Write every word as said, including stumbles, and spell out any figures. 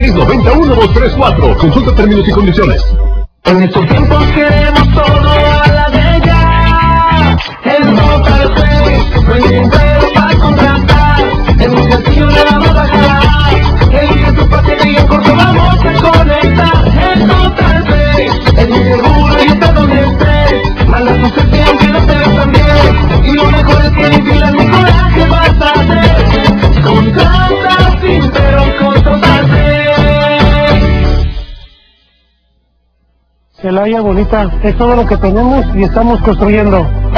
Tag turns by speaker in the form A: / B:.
A: noventa y uno, dos treinta y cuatro. Consulta términos y condiciones.
B: En estos tiempos queremos todo a la de ya. El Total Play, no hay dinero para contratar. En un sencillo le vamos a jalar. Elige tu paquete y en corto vamos a conectar. El Total Play, es mi seguro y está donde estés. Manda tu selfie aunque no te veas tan bien. Y lo mejor es que ni pilas ni coraje vas a hacer. Contrata sin pero con Total Play.
C: Celaya bonita, es todo lo que tenemos y estamos construyendo.